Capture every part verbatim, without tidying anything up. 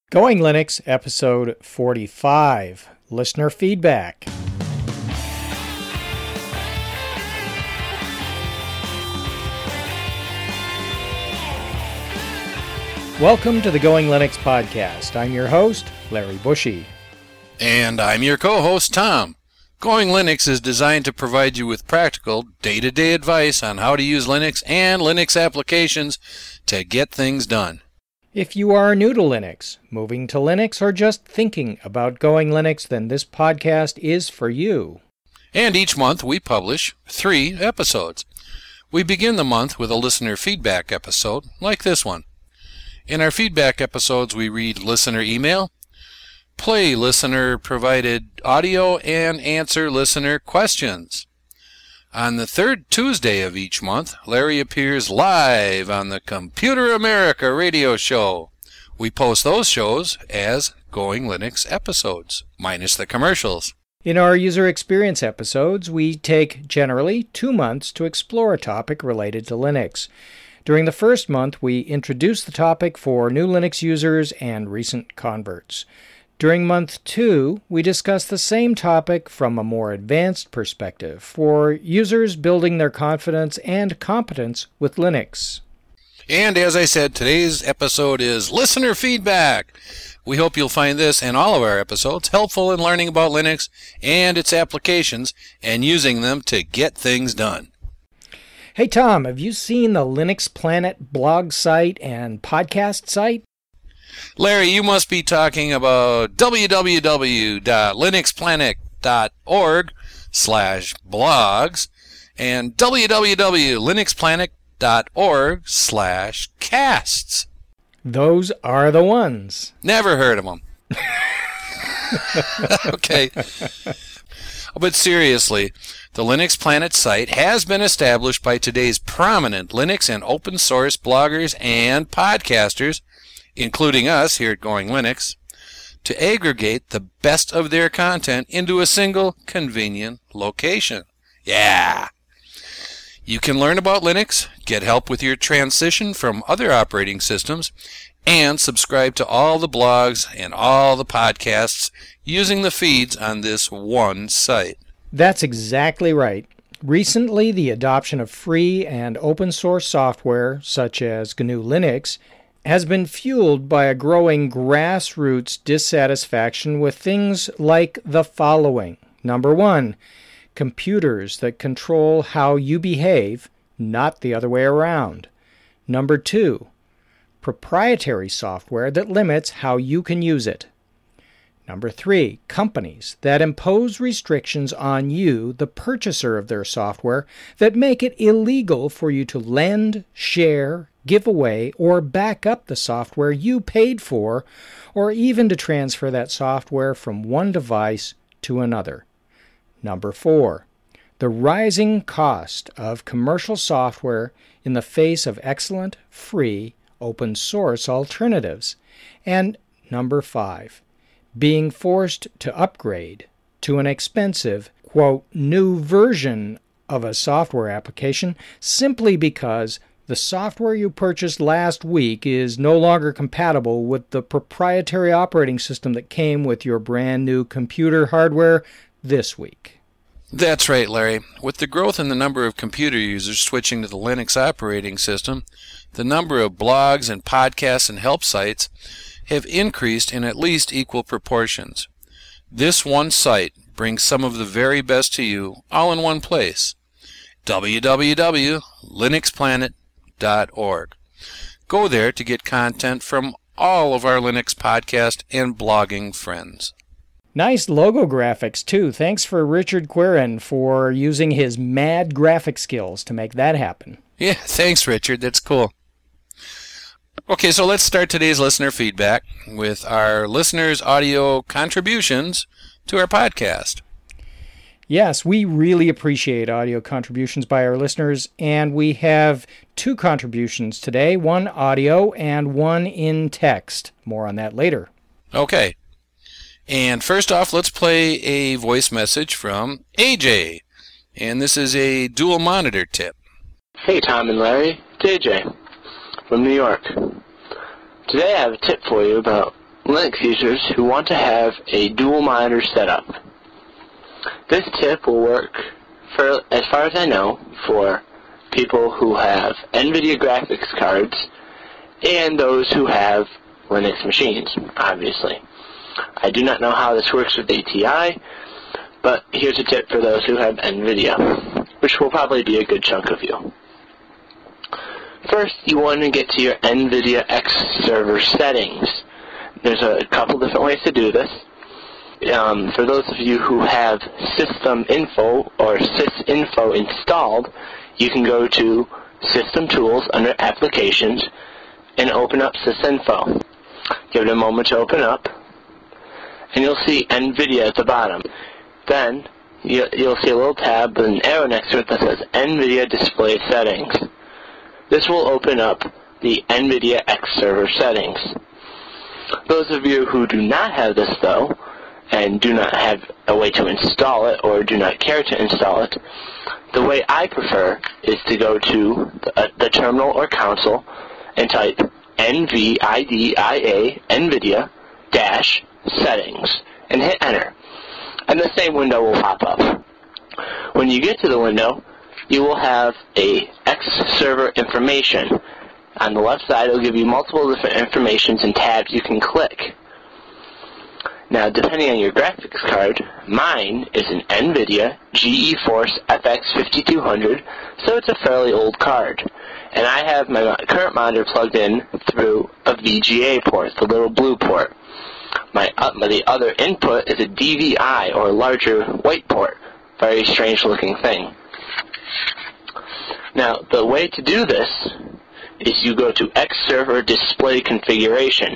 Going Linux, episode forty-five, listener feedback. Welcome to the Going Linux podcast. I'm your host, Larry Bushy. And I'm your co-host, Tom. Going Linux is designed to provide you with practical, day-to-day advice on how to use Linux and Linux applications to get things done. If you are new to Linux, moving to Linux, or just thinking about Going Linux, then this podcast is for you. And each month we publish three episodes. We begin the month with a listener feedback episode, like this one. In our feedback episodes, we read listener email, play listener-provided audio, and answer listener questions. On the third Tuesday of each month, Larry appears live on the Computer America radio show. We post those shows as Going Linux episodes, minus the commercials. In our user experience episodes, we take generally two months to explore a topic related to Linux. During the first month, we introduce the topic for new Linux users and recent converts. During month two, we discuss the same topic from a more advanced perspective for users building their confidence and competence with Linux. And as I said, today's episode is listener feedback. We hope you'll find this and all of our episodes helpful in learning about Linux and its applications and using them to get things done. Hey Tom, have you seen the Linux Planet blog site and podcast site? Larry, you must be talking about w w w dot linux planet dot org slash blogs and w w w dot linux planet dot org slash casts. Those are the ones. Never heard of them. Okay. But seriously, the Linux Planet site has been established by today's prominent Linux and open source bloggers and podcasters, including us here at Going Linux, to aggregate the best of their content into a single convenient location. Yeah! You can learn about Linux, get help with your transition from other operating systems, and subscribe to all the blogs and all the podcasts using the feeds on this one site. That's exactly right. Recently, the adoption of free and open source software, such as G N U Linux, has been fueled by a growing grassroots dissatisfaction with things like the following. Number one, computers that control how you behave, not the other way around. Number two, proprietary software that limits how you can use it. Number three, companies that impose restrictions on you, the purchaser of their software, that make it illegal for you to lend, share, give away, or back up the software you paid for, or even to transfer that software from one device to another. Number four, the rising cost of commercial software in the face of excellent, free, open source alternatives. And number five, being forced to upgrade to an expensive, quote, new version of a software application simply because the software you purchased last week is no longer compatible with the proprietary operating system that came with your brand new computer hardware this week. That's right, Larry. With the growth in the number of computer users switching to the Linux operating system, the number of blogs and podcasts and help sites have increased in at least equal proportions. This one site brings some of the very best to you all in one place. w w w dot linux planet dot org. Go there to get content from all of our Linux podcast and blogging friends. Nice logo graphics, too. Thanks for Richard Quirin for using his mad graphic skills to make that happen. Yeah, thanks, Richard. That's cool. Okay, so let's start today's listener feedback with our listeners' audio contributions to our podcast. Yes, we really appreciate audio contributions by our listeners, and we have two contributions today, one audio and one in text. More on that later. Okay. And first off, let's play a voice message from A J. And this is a dual monitor tip. Hey, Tom and Larry. It's A J from New York. Today I have a tip for you about Linux users who want to have a dual monitor setup. This tip will work, for, as far as I know, for people who have NVIDIA graphics cards and those who have Linux machines, obviously. I do not know how this works with A T I, but here's a tip for those who have NVIDIA, which will probably be a good chunk of you. First, you want to get to your NVIDIA X server settings. There's a couple different ways to do this. Um, for those of you who have System Info or SysInfo installed, you can go to System Tools under Applications and open up SysInfo. Give it a moment to open up, and you'll see NVIDIA at the bottom. Then, you'll see a little tab with an arrow next to it that says NVIDIA Display Settings. This will open up the NVIDIA X server settings. Those of you who do not have this, though, and do not have a way to install it or do not care to install it, the way I prefer is to go to the, uh, the terminal or console and type NVIDIA, NVIDIA, dash, settings, and hit enter. And the same window will pop up. When you get to the window, you will have a X server information. On the left side, it will give you multiple different informations and tabs you can click. Now, depending on your graphics card, mine is an NVIDIA GeForce F X fifty-two hundred, so it's a fairly old card. And I have my current monitor plugged in through a V G A port, the little blue port. My, uh, the other input is a D V I, or larger white port. Very strange looking thing. Now, the way to do this is you go to X server display configuration.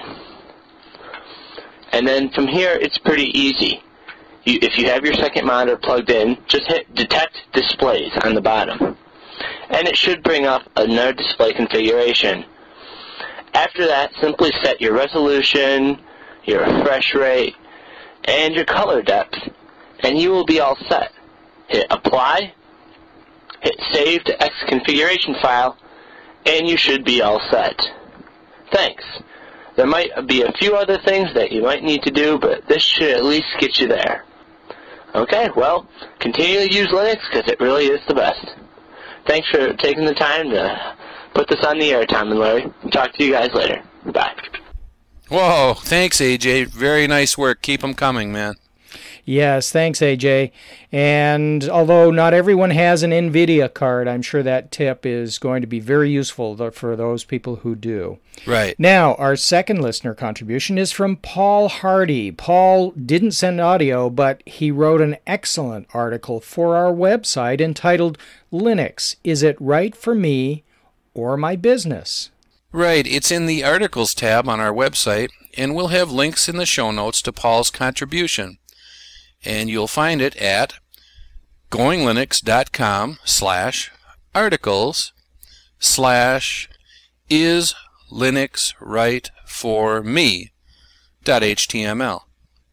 And then from here, it's pretty easy. You, if you have your second monitor plugged in, just hit Detect Displays on the bottom. And it should bring up another display configuration. After that, simply set your resolution, your refresh rate, and your color depth, and you will be all set. Hit Apply, hit Save to X configuration file, and you should be all set. Thanks. There might be a few other things that you might need to do, but this should at least get you there. Okay, well, continue to use Linux because it really is the best. Thanks for taking the time to put this on the air, Tom and Larry. Talk to you guys later. Bye. Whoa, thanks, A J. Very nice work. Keep them coming, man. Yes, thanks, A J. And although not everyone has an NVIDIA card, I'm sure that tip is going to be very useful for those people who do. Right. Now, our second listener contribution is from Paul Hardy. Paul didn't send audio, but he wrote an excellent article for our website entitled, Linux, Is It Right for Me or My Business? Right. It's in the Articles tab on our website, and we'll have links in the show notes to Paul's contribution. And you'll find it at goinglinux.com slash articles slash is Linux right for me dot html.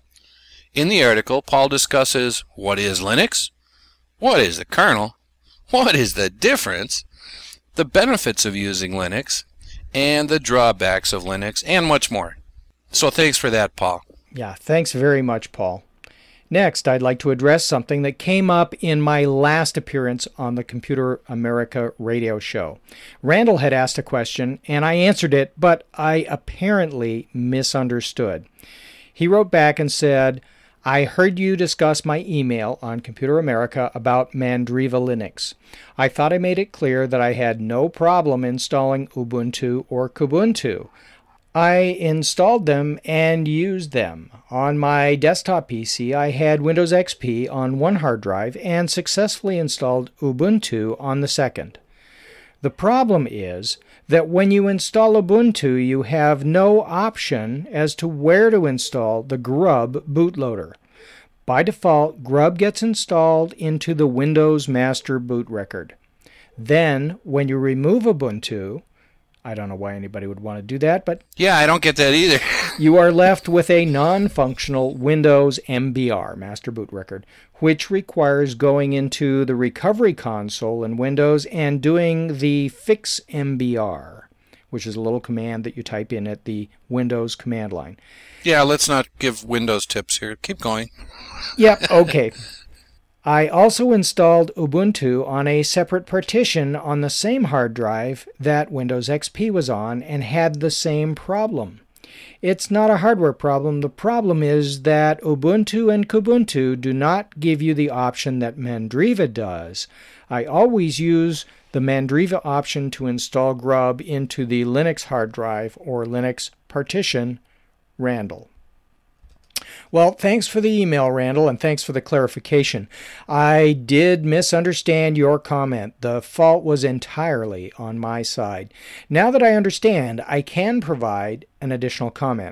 In the article, Paul discusses what is Linux, what is the kernel, what is the difference, the benefits of using Linux, and the drawbacks of Linux, and much more. So thanks for that, Paul. Yeah, thanks very much, Paul. Next, I'd like to address something that came up in my last appearance on the Computer America radio show. Randall had asked a question, and I answered it, but I apparently misunderstood. He wrote back and said, I heard you discuss my email on Computer America about Mandriva Linux. I thought I made it clear that I had no problem installing Ubuntu or Kubuntu. I installed them and used them. On my desktop P C, I had Windows X P on one hard drive and successfully installed Ubuntu on the second. The problem is that when you install Ubuntu, you have no option as to where to install the Grub bootloader. By default, Grub gets installed into the Windows Master boot record. Then, when you remove Ubuntu, I don't know why anybody would want to do that, but yeah, I don't get that either. You are left with a non-functional Windows M B R, Master Boot Record, which requires going into the Recovery Console in Windows and doing the Fix M B R, which is a little command that you type in at the Windows command line. Yeah, let's not give Windows tips here. Keep going. Yep, okay. I also installed Ubuntu on a separate partition on the same hard drive that Windows X P was on and had the same problem. It's not a hardware problem. The problem is that Ubuntu and Kubuntu do not give you the option that Mandriva does. I always use the Mandriva option to install Grub into the Linux hard drive or Linux partition, Randall. Well, thanks for the email, Randall, and thanks for the clarification. I did misunderstand your comment. The fault was entirely on my side. Now that I understand, I can provide an additional comment.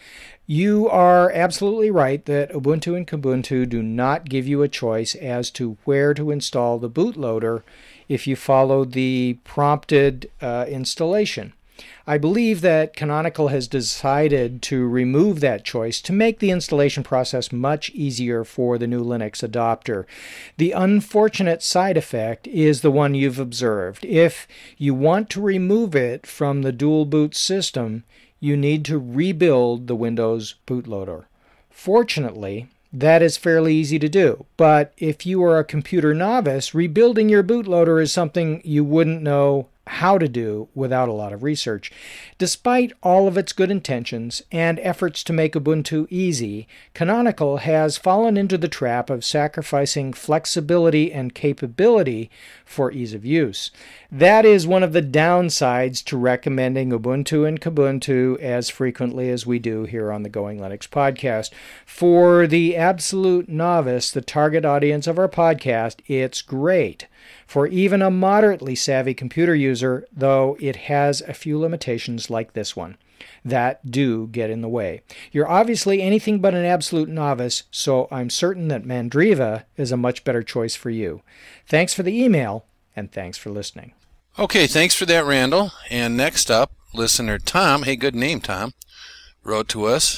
You are absolutely right that Ubuntu and Kubuntu do not give you a choice as to where to install the bootloader if you follow the prompted uh, installation. I believe that Canonical has decided to remove that choice to make the installation process much easier for the new Linux adopter. The unfortunate side effect is the one you've observed. If you want to remove it from the dual boot system, you need to rebuild the Windows bootloader. Fortunately, that is fairly easy to do, but if you are a computer novice, rebuilding your bootloader is something you wouldn't know how to do without a lot of research. Despite all of its good intentions and efforts to make Ubuntu easy, Canonical has fallen into the trap of sacrificing flexibility and capability for ease of use. That is one of the downsides to recommending Ubuntu and Kubuntu as frequently as we do here on the Going Linux podcast. For the absolute novice, the target audience of our podcast, it's great. For even a moderately savvy computer user, though, it has a few limitations like this one that do get in the way. You're obviously anything but an absolute novice, so I'm certain that Mandriva is a much better choice for you. Thanks for the email, and thanks for listening. Okay, thanks for that, Randall. And next up, listener Tom, hey, good name, Tom, wrote to us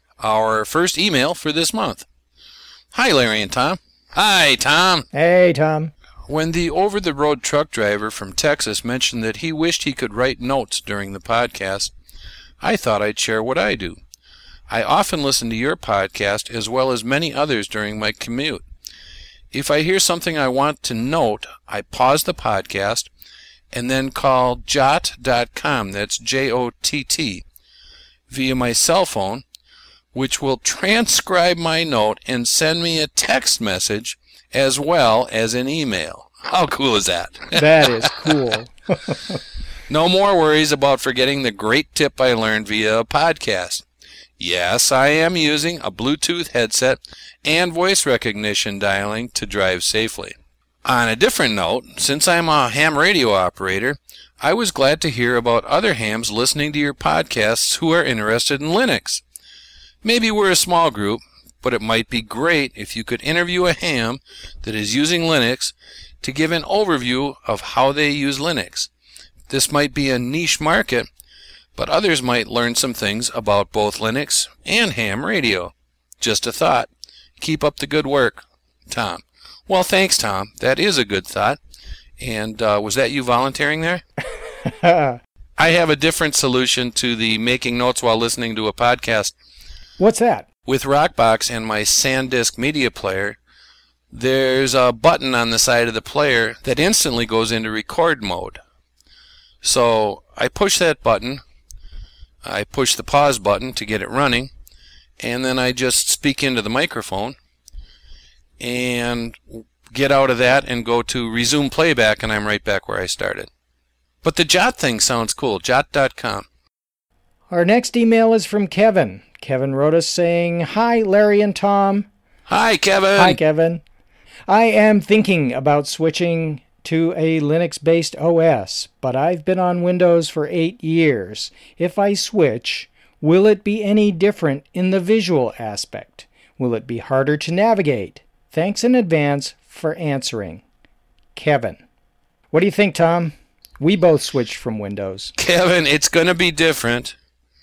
our first email for this month. Hi, Larry and Tom. Hi, Tom. Hey, Tom. When the over-the-road truck driver from Texas mentioned that he wished he could write notes during the podcast, I thought I'd share what I do. I often listen to your podcast as well as many others during my commute. If I hear something I want to note, I pause the podcast and then call jot dot com, that's J O T T, via my cell phone, which will transcribe my note and send me a text message as well as an email. How cool is that? That is cool. No more worries about forgetting the great tip I learned via a podcast. Yes, I am using a Bluetooth headset and voice recognition dialing to drive safely. On a different note, since I'm a ham radio operator, I was glad to hear about other hams listening to your podcasts who are interested in Linux. Maybe we're a small group, but it might be great if you could interview a ham that is using Linux to give an overview of how they use Linux. This might be a niche market, but others might learn some things about both Linux and ham radio. Just a thought. Keep up the good work, Tom. Well, thanks, Tom. That is a good thought. And uh, was that you volunteering there? I have a different solution to the making notes while listening to a podcast. What's that? With Rockbox and my SanDisk media player, there's a button on the side of the player that instantly goes into record mode. So I push that button, I push the pause button to get it running, and then I just speak into the microphone and get out of that and go to resume playback, and I'm right back where I started. But the Jot thing sounds cool, jot dot com. Our next email is from Kevin. Kevin wrote us saying, Hi, Larry and Tom. Hi, Kevin. Hi, Kevin. I am thinking about switching to a Linux-based O S, but I've been on Windows for eight years. If I switch, will it be any different in the visual aspect? Will it be harder to navigate? Thanks in advance for answering. Kevin. What do you think, Tom? We both switched from Windows. Kevin, it's going to be different,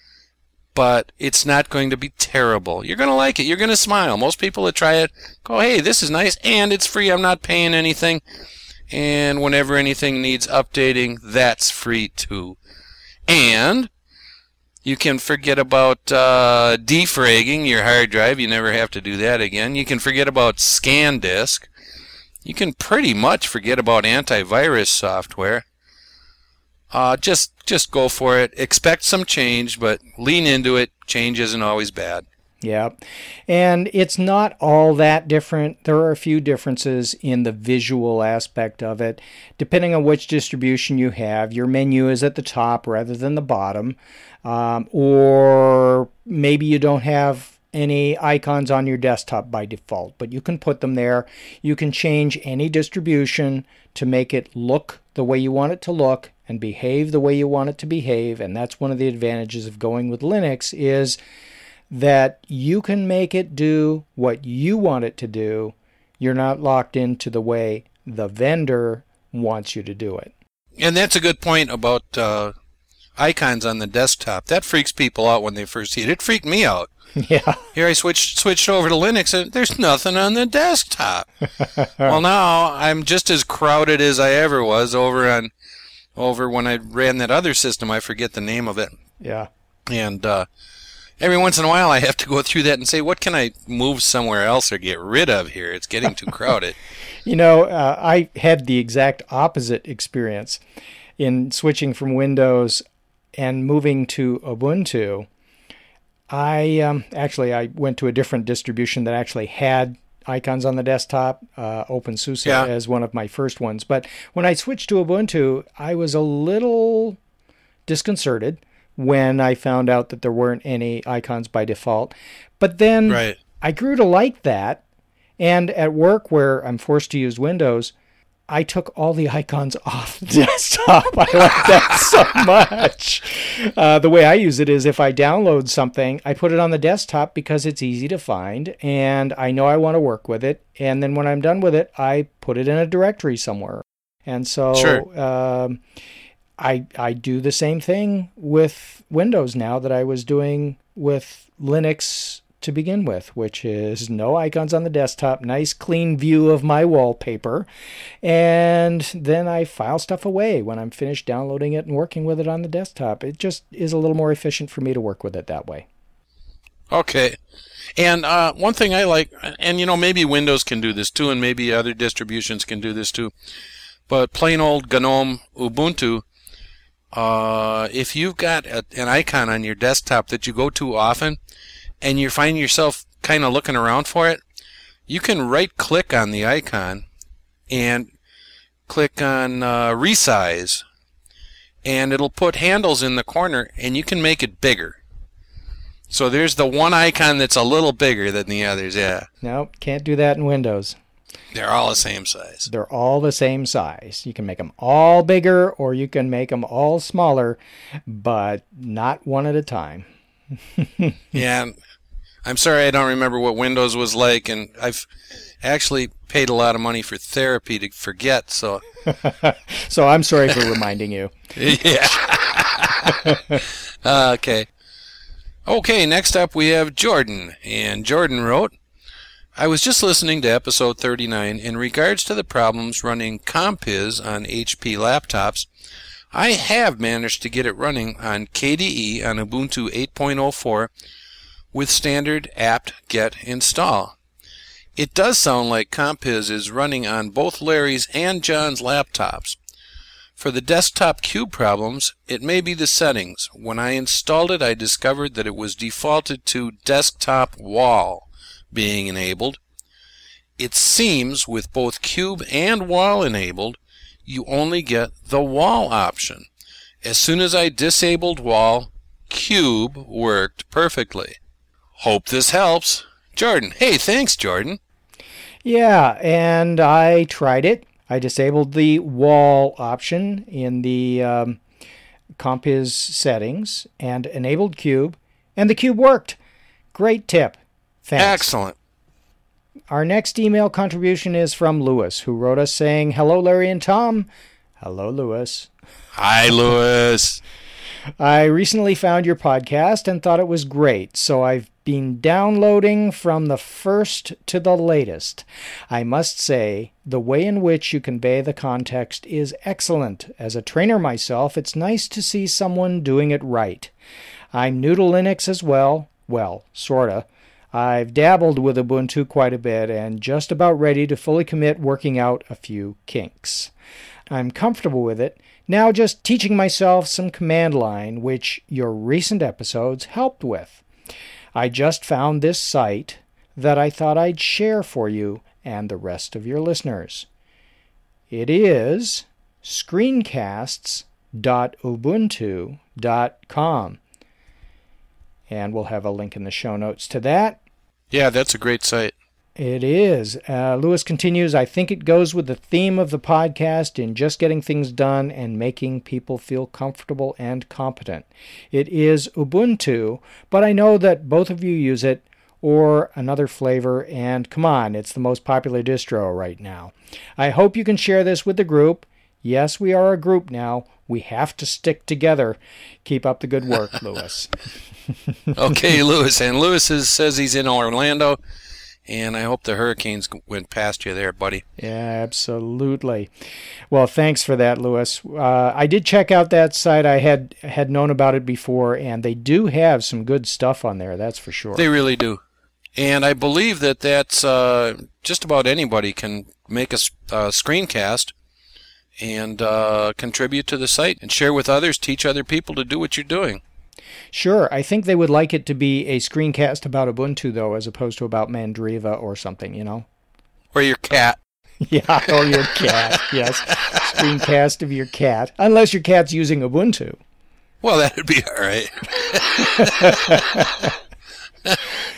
but it's not going to be terrible. You're going to like it. You're going to smile. Most people that try it go, hey, this is nice, and it's free. I'm not paying anything. And whenever anything needs updating, that's free too. And you can forget about uh, defragging your hard drive. You never have to do that again. You can forget about ScanDisk. You can pretty much forget about antivirus software. Uh, just just go for it. Expect some change, but lean into it. Change isn't always bad. Yeah, and it's not all that different. There are a few differences in the visual aspect of it. Depending on which distribution you have, your menu is at the top rather than the bottom. Um, or maybe you don't have any icons on your desktop by default, but you can put them there. You can change any distribution to make it look the way you want it to look and behave the way you want it to behave. And that's one of the advantages of going with Linux, is that you can make it do what you want it to do. You're not locked into the way the vendor wants you to do it. And that's a good point about uh, icons on the desktop. That freaks people out when they first see it. It freaked me out. Yeah. Here I switched switched over to Linux, and there's nothing on the desktop. Well, now I'm just as crowded as I ever was over on over when I ran that other system. I forget the name of it. Yeah. And uh, every once in a while, I have to go through that and say, what can I move somewhere else or get rid of here? It's getting too crowded. You know, uh, I had the exact opposite experience in switching from Windows and moving to Ubuntu. I um, actually I went to a different distribution that actually had icons on the desktop, uh, OpenSUSE Yeah. as one of my first ones. But when I switched to Ubuntu, I was a little disconcerted when I found out that there weren't any icons by default. But then Right. I grew to like that. And at work, where I'm forced to use Windows, I took all the icons off the desktop. I like that so much. Uh, the way I use it is if I download something, I put it on the desktop because it's easy to find and I know I want to work with it. And then when I'm done with it, I put it in a directory somewhere. And so Sure. um, I I do the same thing with Windows now that I was doing with Linux to begin with, which is no icons on the desktop, nice clean view of my wallpaper, and then I file stuff away when I'm finished downloading it and working with it on the desktop. It just is a little more efficient for me to work with it that way. Okay. And uh, one thing I like, and you know, maybe Windows can do this too, and maybe other distributions can do this too, but plain old GNOME Ubuntu, uh, if you've got a, an icon on your desktop that you go to often, and you find yourself kind of looking around for it, you can right-click on the icon and click on uh, resize, and it'll put handles in the corner, and you can make it bigger. So there's the one icon that's a little bigger than the others, yeah. No, can't do that in Windows. They're all the same size. They're all the same size. You can make them all bigger or you can make them all smaller, but not one at a time. Yeah, I'm sorry I don't remember what Windows was like, and I've actually paid a lot of money for therapy to forget, so... So I'm sorry for reminding you. Yeah. uh, okay. Okay, next up we have Jordan, and Jordan wrote, I was just listening to episode thirty-nine in regards to the problems running Compiz on H P laptops. I have managed to get it running on K D E on Ubuntu eight point oh four with standard apt-get install. It does sound like Compiz is running on both Larry's and John's laptops. For the desktop cube problems, it may be the settings. When I installed it, I discovered that it was defaulted to desktop wall being enabled. It seems with both cube and wall enabled, you only get the wall option. As soon as I disabled wall, cube worked perfectly. Hope this helps. Jordan. Hey, thanks, Jordan. Yeah, and I tried it. I disabled the wall option in the um, Compiz settings and enabled cube, and the cube worked. Great tip. Thanks. Excellent. Our next email contribution is from Lewis, who wrote us saying, Hello, Larry and Tom. Hello, Lewis. Hi, Lewis. I recently found your podcast and thought it was great, so I've been downloading from the first to the latest. I must say, the way in which you convey the context is excellent. As a trainer myself, it's nice to see someone doing it right. I'm new to Linux as well. Well, sorta. I've dabbled with Ubuntu quite a bit and just about ready to fully commit working out a few kinks. I'm comfortable with it. Now just teaching myself some command line, which your recent episodes helped with. I just found this site that I thought I'd share for you and the rest of your listeners. It is screencasts dot ubuntu dot com. And we'll have a link in the show notes to that. Yeah, that's a great site. It is. Uh, Lewis continues, I think it goes with the theme of the podcast in just getting things done and making people feel comfortable and competent. It is Ubuntu, but I know that both of you use it or another flavor, and come on, it's the most popular distro right now. I hope you can share this with the group. Yes, we are a group now. We have to stick together. Keep up the good work, Lewis. Okay, Lewis. And Lewis is, says he's in Orlando. And I hope the hurricanes went past you there, buddy. Yeah, absolutely. Well, thanks for that, Lewis. Uh, I did check out that site. I had had known about it before, and they do have some good stuff on there, that's for sure. They really do. And I believe that that's uh, just about anybody can make a uh, screencast and uh, contribute to the site and share with others, teach other people to do what you're doing. Sure. I think they would like it to be a screencast about Ubuntu, though, as opposed to about Mandriva or something, you know? Or your cat. Yeah, or your cat, yes. Screencast of your cat. Unless your cat's using Ubuntu. Well, that would be all right.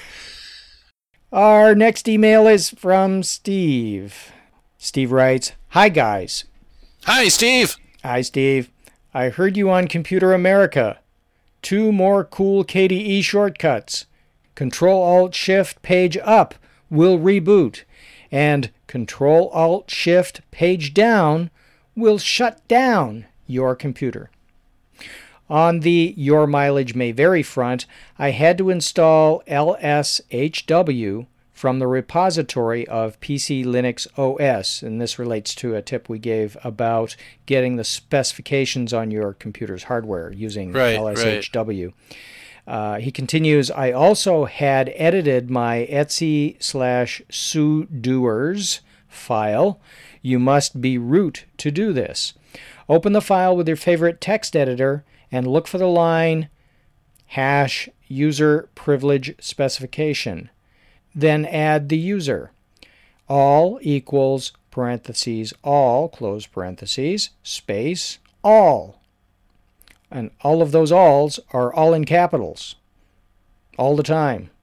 Our next email is from Steve. Steve writes, Hi, guys. Hi, Steve. Hi, Steve. I heard you on Computer America. Two more cool K D E shortcuts. Control-Alt-Shift page up will reboot, and Control-Alt-Shift page down will shut down your computer. On the Your Mileage May Vary front, I had to install L S H W from the repository of P C Linux O S, and this relates to a tip we gave about getting the specifications on your computer's hardware using right, L S H W. Right. Uh, he continues, I also had edited my Etsy slash sudoers file. You must be root to do this. Open the file with your favorite text editor and look for the line hash user privilege specification. Then add the user. All equals parentheses all, close parentheses, space, all. And all of those alls are all in capitals. All the time.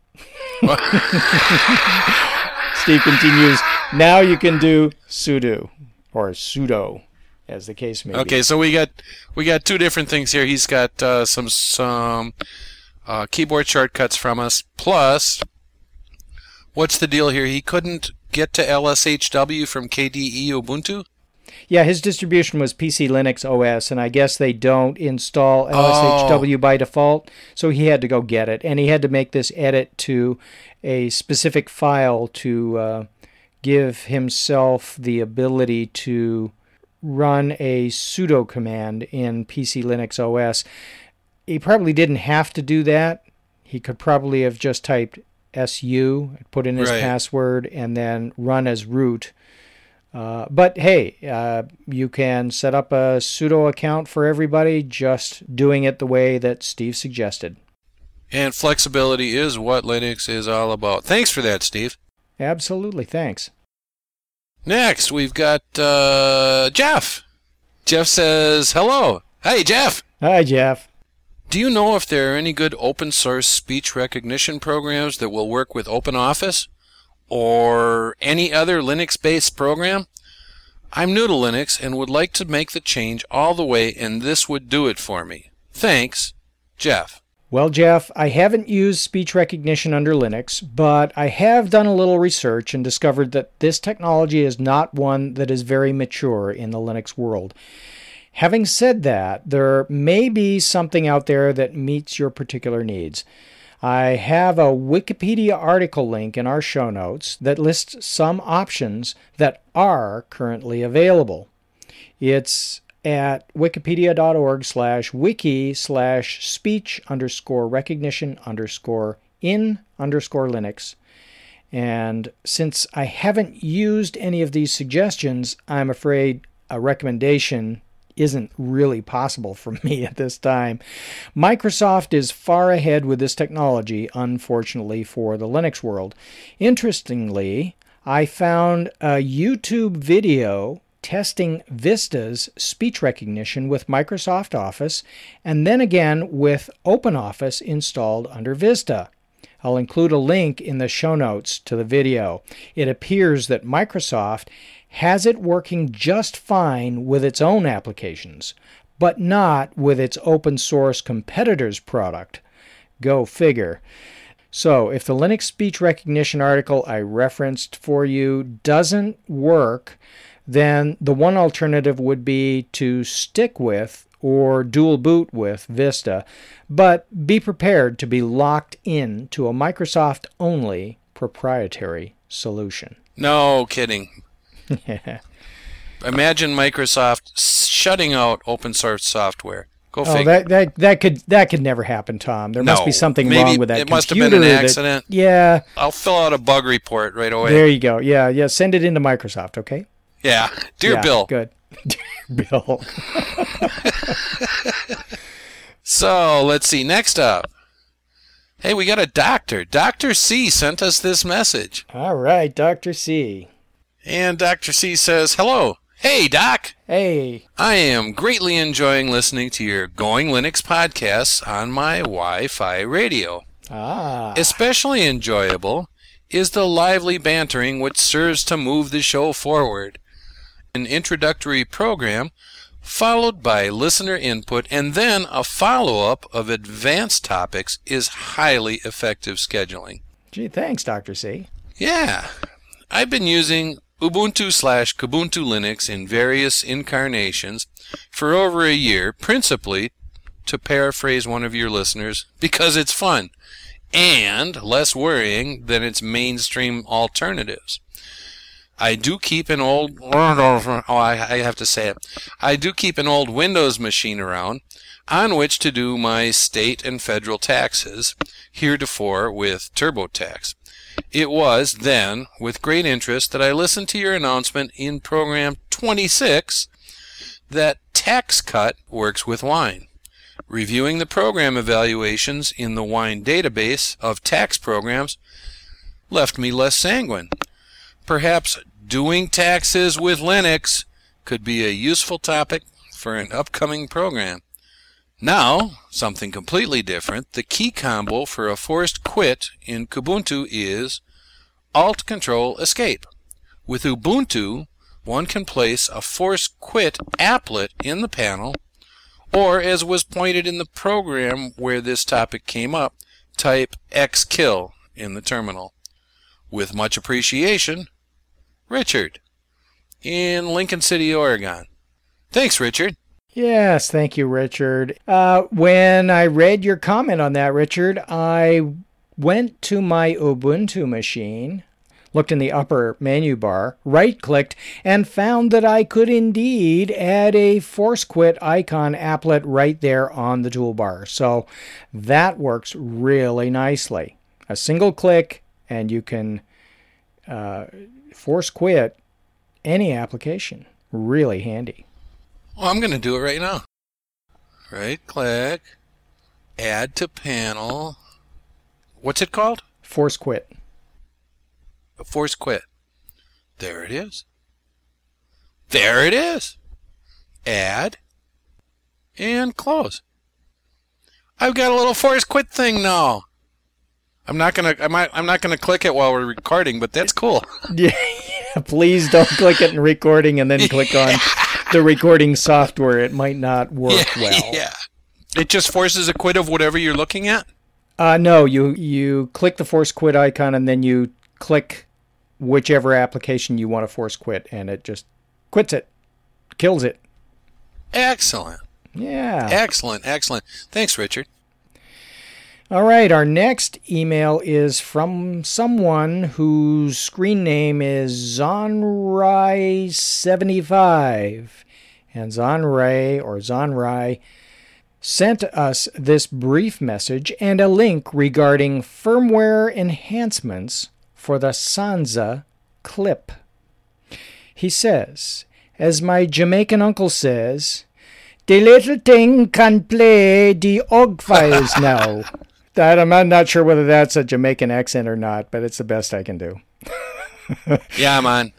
Steve continues, now you can do sudo, or sudo, as the case may be. Okay, so we got we got two different things here. He's got uh, some some uh, keyboard shortcuts from us, plus... What's the deal here? He couldn't get to L S H W from K D E Ubuntu? Yeah, his distribution was P C Linux O S, and I guess they don't install L S H W oh. by default, so he had to go get it. And he had to make this edit to a specific file to uh, give himself the ability to run a sudo command in P C Linux O S. He probably didn't have to do that. He could probably have just typed S U, put in his right. password, and then run as root. Uh, but hey, uh, you can set up a sudo account for everybody, just doing it the way that Steve suggested. And flexibility is what Linux is all about. Thanks for that, Steve. Absolutely, thanks. Next, we've got uh, Jeff. Jeff says, hello. Hey, Jeff. Hi, Jeff. Do you know if there are any good open source speech recognition programs that will work with OpenOffice or any other Linux-based program? I'm new to Linux and would like to make the change all the way, and this would do it for me. Thanks, Jeff. Well, Jeff, I haven't used speech recognition under Linux, but I have done a little research and discovered that this technology is not one that is very mature in the Linux world. Having said that, there may be something out there that meets your particular needs. I have a Wikipedia article link in our show notes that lists some options that are currently available. It's at wikipedia.org slash wiki slash speech underscore recognition underscore in underscore Linux. And since I haven't used any of these suggestions, I'm afraid a recommendation isn't really possible for me at this time. Microsoft is far ahead with this technology, unfortunately, for the Linux world. Interestingly, I found a YouTube video testing Vista's speech recognition with Microsoft Office, and then again with OpenOffice installed under Vista. I'll include a link in the show notes to the video. It appears that Microsoft has it working just fine with its own applications, but not with its open source competitor's product. Go figure. So, if the Linux speech recognition article I referenced for you doesn't work, then the one alternative would be to stick with or dual boot with Vista, but be prepared to be locked in to a Microsoft-only proprietary solution. No kidding. Imagine Microsoft shutting out open source software. Go oh, figure. that, that that could that could never happen, Tom. There no, must be something maybe wrong with that it computer. Must have been an that- accident. yeah. I'll fill out a bug report right away. There you go. Yeah, yeah. Send it into Microsoft, okay? Yeah. Dear yeah, Bill. Good. Dear Bill. So, let's see. Next up. Hey, we got a doctor. Doctor C sent us this message. All right, Doctor C. And Doctor C says, hello. Hey, Doc. Hey. I am greatly enjoying listening to your Going Linux podcasts on my Wi-Fi radio. Ah. Especially enjoyable is the lively bantering which serves to move the show forward. An introductory program, followed by listener input, and then a follow-up of advanced topics is highly effective scheduling. Gee, thanks, Doctor C. Yeah. I've been using Ubuntu slash Kubuntu Linux in various incarnations for over a year, principally, to paraphrase one of your listeners, because it's fun and less worrying than its mainstream alternatives. I do keep an old, oh, I, I have to say it, I do keep an old Windows machine around on which to do my state and federal taxes, heretofore with TurboTax. It was then, with great interest, that I listened to your announcement in program twenty-six that TaxCut works with Wine. Reviewing the program evaluations in the Wine database of tax programs left me less sanguine. Perhaps doing taxes with Linux could be a useful topic for an upcoming program. Now, something completely different. The key combo for a forced quit in Kubuntu is Alt-Control-Escape. With Ubuntu, one can place a forced quit applet in the panel, or, as was pointed in the program where this topic came up, type Xkill in the terminal. With much appreciation, Richard, in Lincoln City, Oregon. Thanks, Richard. Yes, thank you, Richard. Uh, when I read your comment on that, Richard, I went to my Ubuntu machine, looked in the upper menu bar, right-clicked, and found that I could indeed add a force quit icon applet right there on the toolbar. So that works really nicely. A single click, and you can uh, force quit any application. Really handy. Well, I'm going to do it right now. Right click, add to panel. What's it called? Force quit. Force quit. There it is. There it is. Add and close. I've got a little force quit thing now. I'm not gonna. I might. I'm not gonna click it while we're recording, but that's cool. Yeah. Please don't click it in recording and then click on the recording software. It might not work yeah, well. Yeah. It just forces a quit of whatever you're looking at? Uh, no, you, you click the force quit icon and then you click whichever application you want to force quit, and it just quits it, kills it. Excellent. Yeah. Excellent, excellent. Thanks, Richard. All right, our next email is from someone whose screen name is Zonrai seventy-five. And Zonrai, or Zonrai, sent us this brief message and a link regarding firmware enhancements for the Sansa clip. He says, as my Jamaican uncle says, the little thing can play the O G files now. That, I'm not sure whether that's a Jamaican accent or not, but it's the best I can do. Yeah, man.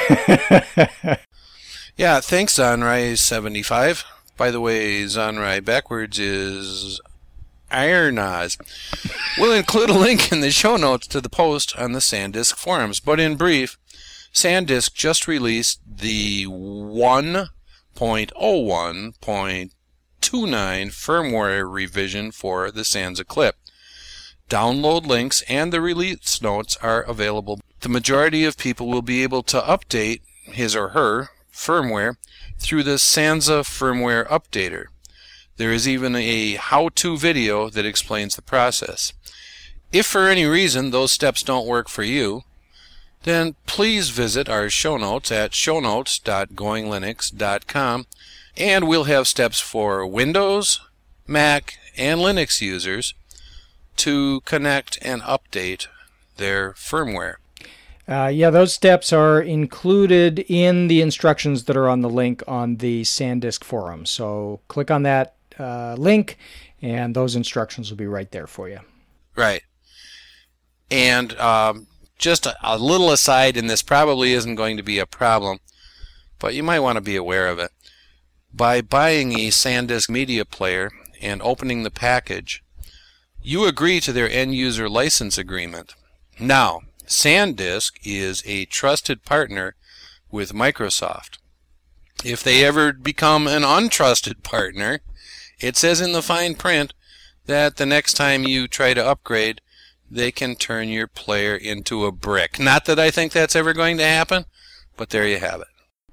Yeah, thanks, Zonrai seventy-five. By the way, Zonrai backwards is Ironaz. We'll include a link in the show notes to the post on the SanDisk forums. But in brief, SanDisk just released the one point oh one point two nine firmware revision for the Sansa clip. Download links and the release notes are available. The majority of people will be able to update his or her firmware through the Sansa firmware updater. There is even a how-to video that explains the process. If for any reason those steps don't work for you, then please visit our show notes at show notes dot going linux dot com, and we'll have steps for Windows, Mac, and Linux users to connect and update their firmware. Uh, yeah, those steps are included in the instructions that are on the link on the SanDisk forum. So click on that uh, link, and those instructions will be right there for you. Right. And um, just a, a little aside, and this probably isn't going to be a problem, but you might want to be aware of it. By buying a SanDisk media player and opening the package, you agree to their end-user license agreement. Now, SanDisk is a trusted partner with Microsoft. If they ever become an untrusted partner, it says in the fine print that the next time you try to upgrade, they can turn your player into a brick. Not that I think that's ever going to happen, but there you have it.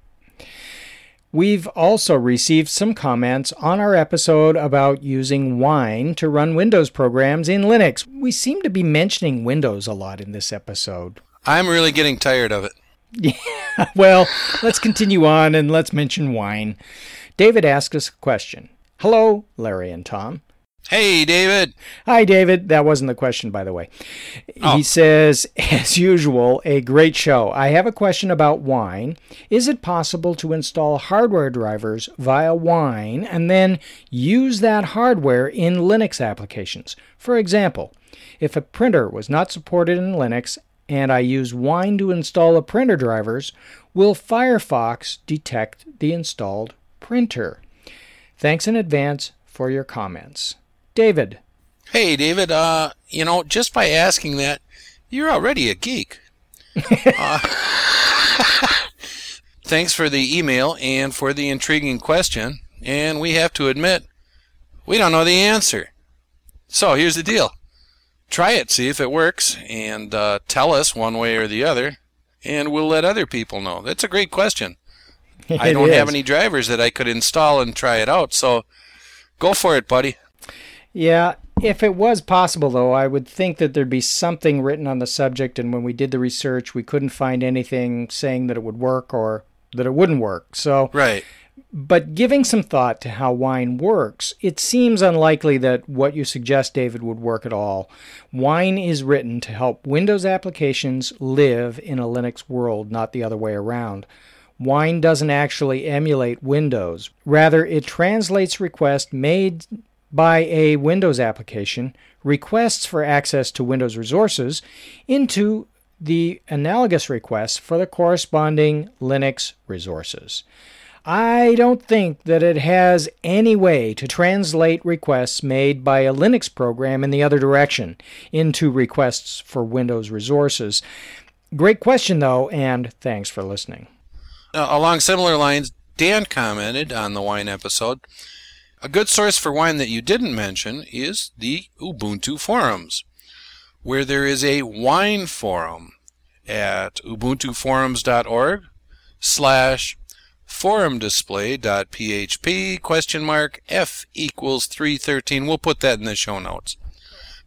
We've also received some comments on our episode about using Wine to run Windows programs in Linux. We seem to be mentioning Windows a lot in this episode. I'm really getting tired of it. Yeah, well, let's continue on and let's mention Wine. David asked us a question. Hello, Larry and Tom. Hey, David. Hi, David. That wasn't the question, by the way. Oh. He says, as usual, a great show. I have a question about Wine. Is it possible to install hardware drivers via Wine and then use that hardware in Linux applications? For example, if a printer was not supported in Linux and I use Wine to install the printer drivers, will Firefox detect the installed printer? Thanks in advance for your comments. David. Hey, David, uh, you know, just by asking that, you're already a geek. uh, thanks for the email and for the intriguing question, and we have to admit, we don't know the answer. So here's the deal. Try it, see if it works, and uh, tell us one way or the other, and we'll let other people know. That's a great question. I don't is. have any drivers that I could install and try it out, so go for it, buddy. Yeah, if it was possible, though, I would think that there'd be something written on the subject, and when we did the research, we couldn't find anything saying that it would work or that it wouldn't work. So, right. But giving some thought to how Wine works, it seems unlikely that what you suggest, David, would work at all. Wine is written to help Windows applications live in a Linux world, not the other way around. Wine doesn't actually emulate Windows. Rather, it translates requests made by a Windows application, requests for access to Windows resources, into the analogous requests for the corresponding Linux resources. I don't think that it has any way to translate requests made by a Linux program in the other direction into requests for Windows resources. Great question, though, and thanks for listening. Uh, along similar lines, Dan commented on the Wine episode, a good source for Wine that you didn't mention is the Ubuntu forums, where there is a Wine forum at ubuntu forums dot org slash forum display dot p h p question mark f equals three thirteen. We'll put that in the show notes.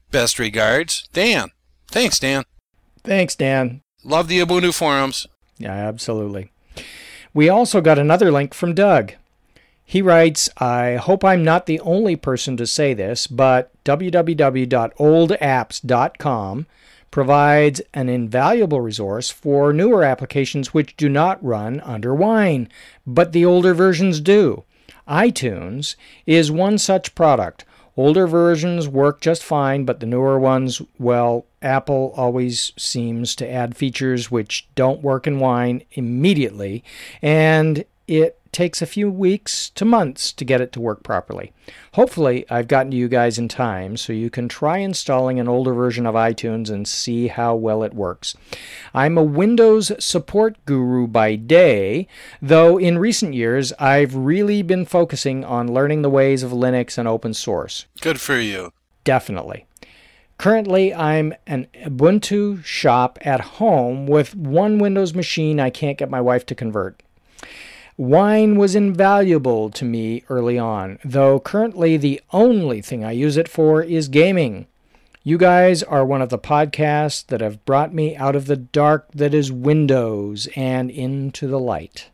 Best regards, Dan. Thanks, Dan. Thanks, Dan. Love the Ubuntu forums. Yeah, absolutely. We also got another link from Doug. He writes, I hope I'm not the only person to say this, but w w w dot old apps dot com provides an invaluable resource for newer applications which do not run under Wine, but the older versions do. iTunes is one such product. Older versions work just fine, but the newer ones, well, Apple always seems to add features which don't work in Wine immediately, and it takes a few weeks to months to get it to work properly. Hopefully, I've gotten to you guys in time so you can try installing an older version of iTunes and see how well it works. I'm a Windows support guru by day, though in recent years I've really been focusing on learning the ways of Linux and open source. Good for you. Definitely. Currently, I'm an Ubuntu shop at home with one Windows machine I can't get my wife to convert. Wine was invaluable to me early on, though currently the only thing I use it for is gaming. You guys are one of the podcasts that have brought me out of the dark that is Windows and into the light.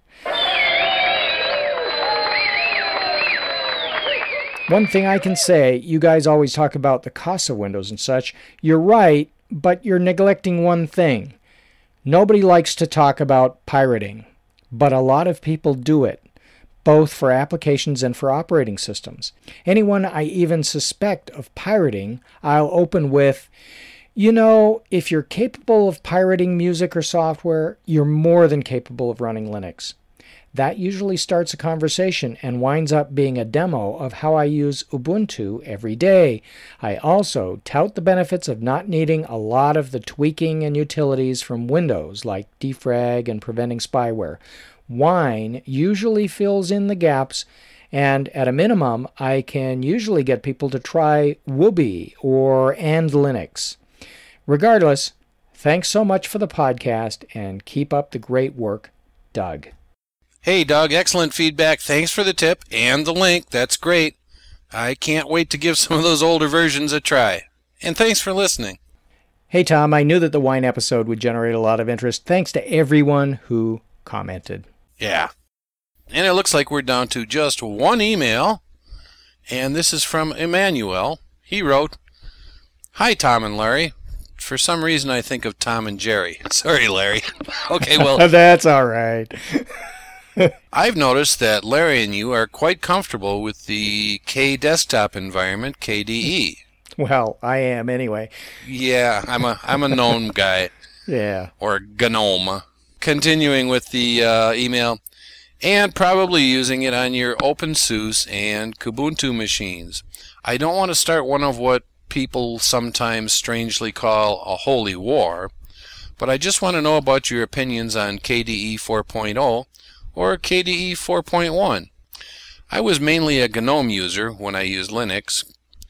One thing I can say, you guys always talk about the cost of Windows and such. You're right, but you're neglecting one thing. Nobody likes to talk about pirating. But a lot of people do it, both for applications and for operating systems. Anyone I even suspect of pirating, I'll open with, you know, if you're capable of pirating music or software, you're more than capable of running Linux. That usually starts a conversation and winds up being a demo of how I use Ubuntu every day. I also tout the benefits of not needing a lot of the tweaking and utilities from Windows, like defrag and preventing spyware. Wine usually fills in the gaps, and at a minimum, I can usually get people to try Wooby or and Linux. Regardless, thanks so much for the podcast, and keep up the great work, Doug. Hey, Doug, excellent feedback. Thanks for the tip and the link. That's great. I can't wait to give some of those older versions a try. And thanks for listening. Hey, Tom, I knew that the Wine episode would generate a lot of interest. Thanks to everyone who commented. Yeah. And it looks like we're down to just one email. And this is from Emmanuel. He wrote, Hi, Tom and Larry. For some reason, I think of Tom and Jerry. Sorry, Larry. Okay, well. That's all right. I've noticed that Larry and you are quite comfortable with the K desktop environment, K D E. Well, I am anyway. Yeah, I'm a I'm a GNOME guy. Yeah. Or GNOME. Continuing with the uh, email, and probably using it on your OpenSUSE and Kubuntu machines. I don't want to start one of what people sometimes strangely call a holy war, but I just want to know about your opinions on K D E four point oh or K D E four point one. I was mainly a GNOME user when I used Linux.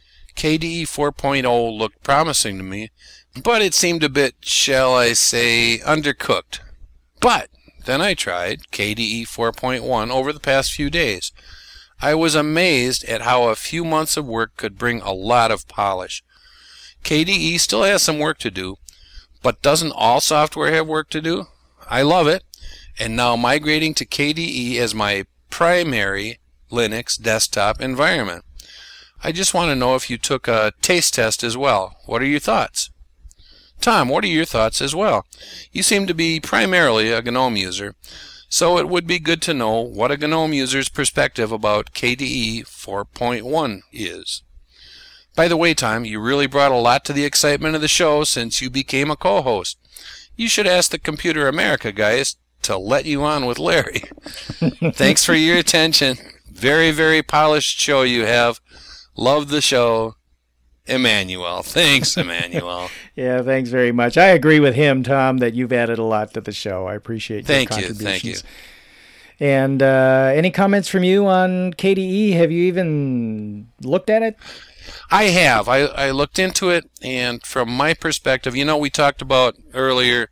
K D E four point oh looked promising to me, but it seemed a bit, shall I say, undercooked. But then I tried K D E four point one over the past few days. I was amazed at how a few months of work could bring a lot of polish. K D E still has some work to do, but doesn't all software have work to do? I love it, and now migrating to K D E as my primary Linux desktop environment. I just want to know if you took a taste test as well. What are your thoughts? Tom, what are your thoughts as well? You seem to be primarily a GNOME user, so it would be good to know what a GNOME user's perspective about K D E four point one is. By the way, Tom, you really brought a lot to the excitement of the show since you became a co-host. You should ask the Computer America guys to let you on with Larry. Thanks for your attention. Very, very polished show you have. Love the show. Emmanuel. Thanks, Emmanuel. Yeah, thanks very much. I agree with him, Tom, that you've added a lot to the show. I appreciate thank your you, contributions. Thank you. And uh, any comments from you on K D E? Have you even looked at it? I have. I, I looked into it, and from my perspective, you know, we talked about earlier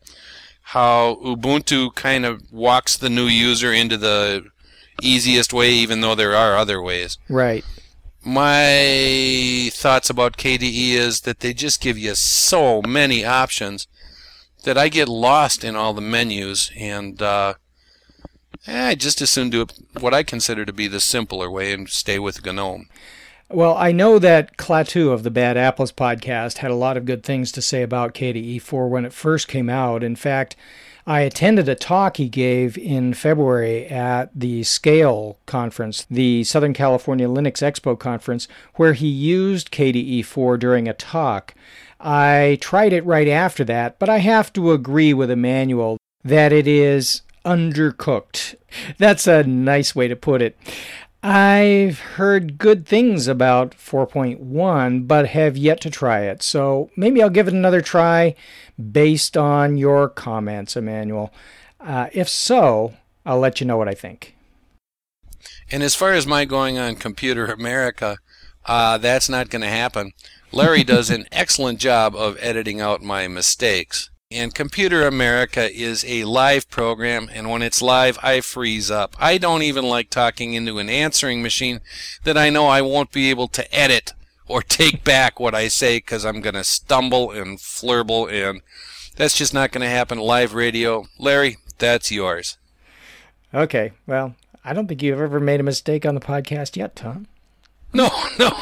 how Ubuntu kind of walks the new user into the easiest way, even though there are other ways. Right. my thoughts about K D E is that they just give you so many options that I get lost in all the menus, and uh, I just as soon do it what I consider to be the simpler way and stay with GNOME. Well, I know that Klaatu of the Bad Apples podcast had a lot of good things to say about K D E four when it first came out. In fact, I attended a talk he gave in February at the SCALE conference, the Southern California Linux Expo conference, where he used K D E four during a talk. I tried it right after that, but I have to agree with Emmanuel that it is undercooked. That's a nice way to put it. I've heard good things about four point one, but have yet to try it, so maybe I'll give it another try based on your comments, Emmanuel. Uh, if so, I'll let you know what I think. And as far as my going on Computer America, uh, that's not going to happen. Larry does an excellent job of editing out my mistakes. And Computer America is a live program, and when it's live, I freeze up. I don't even like talking into an answering machine that I know I won't be able to edit or take back what I say because I'm going to stumble and flurble, and that's just not going to happen. Live radio. Larry, that's yours. Okay, well, I don't think you've ever made a mistake on the podcast yet, Tom. No, no.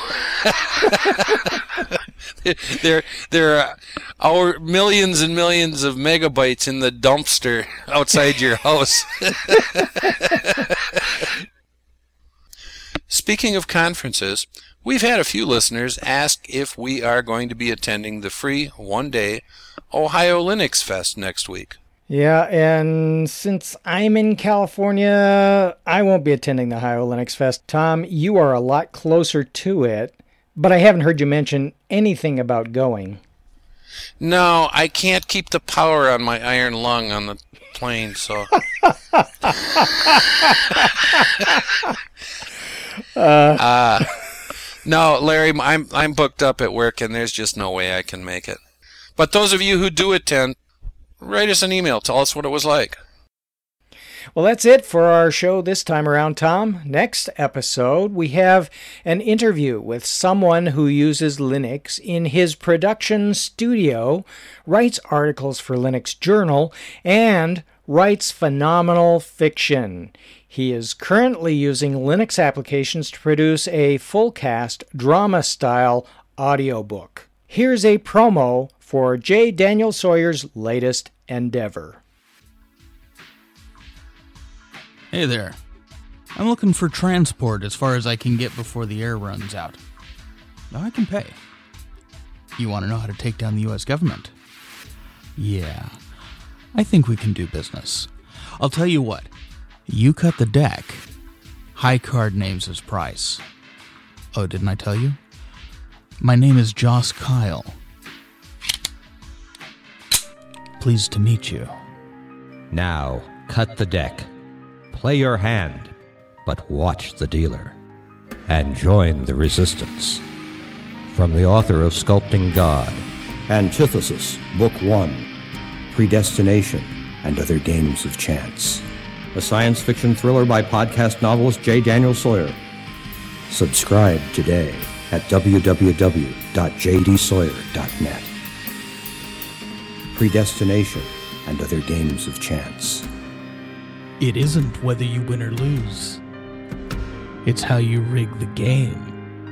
there, there are our millions and millions of megabytes in the dumpster outside your house. Speaking of conferences, we've had a few listeners ask if we are going to be attending the free one-day Ohio Linux Fest next week. Yeah, and since I'm in California, I won't be attending the Ohio Linux Fest. Tom, you are a lot closer to it, but I haven't heard you mention anything about going. No, I can't keep the power on my iron lung on the plane, so... uh, uh, no, Larry, I'm, I'm booked up at work, and there's just no way I can make it. But those of you who do attend, write us an email. Tell us what it was like. Well, that's it for our show this time around, Tom. Next episode, we have an interview with someone who uses Linux in his production studio, writes articles for Linux Journal, and writes phenomenal fiction. He is currently using Linux applications to produce a full-cast drama-style audiobook. Here's a promo for J. Daniel Sawyer's latest endeavor. Hey there. I'm looking for transport as far as I can get before the air runs out. Now I can pay. You want to know how to take down the U S government? Yeah, I think we can do business. I'll tell you what. You cut the deck. High Card names his price. Oh, didn't I tell you? My name is Joss Kyle. Pleased to meet you. Now, cut the deck. Play your hand, but watch the dealer. And join the resistance. From the author of Sculpting God, Antithesis, Book One, Predestination and Other Games of Chance. A science fiction thriller by podcast novelist J. Daniel Sawyer. Subscribe today at w w w dot j d sawyer dot net. Predestination and Other Games of Chance. It isn't whether you win or lose. It's how you rig the game.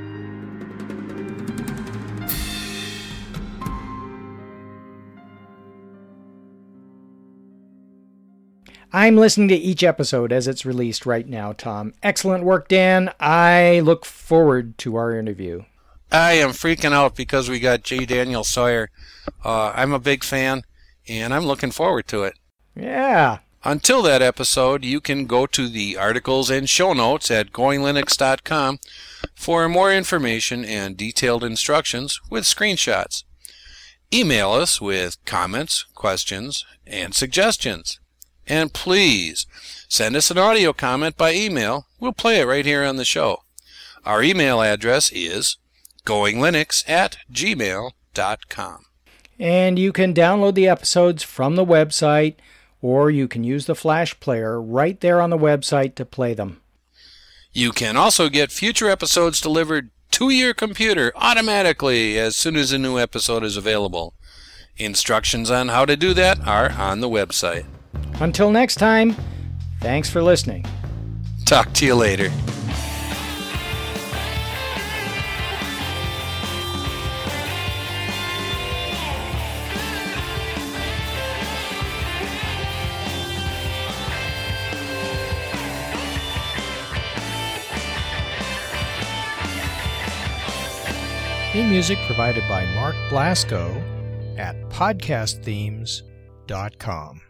I'm listening to each episode as it's released right now, Tom. Excellent work, Dan. I look forward to our interview. I am freaking out because we got J. Daniel Sawyer. Uh, I'm a big fan, and I'm looking forward to it. Yeah. Until that episode, you can go to the articles and show notes at going linux dot com for more information and detailed instructions with screenshots. Email us with comments, questions, and suggestions. And please, send us an audio comment by email. We'll play it right here on the show. Our email address is going linux at gmail dot com. And you can download the episodes from the website, or you can use the Flash player right there on the website to play them. You can also get future episodes delivered to your computer automatically as soon as a new episode is available. Instructions on how to do that are on the website. Until next time, thanks for listening. Talk to you later. Theme music provided by Mark Blasco at podcast themes dot com.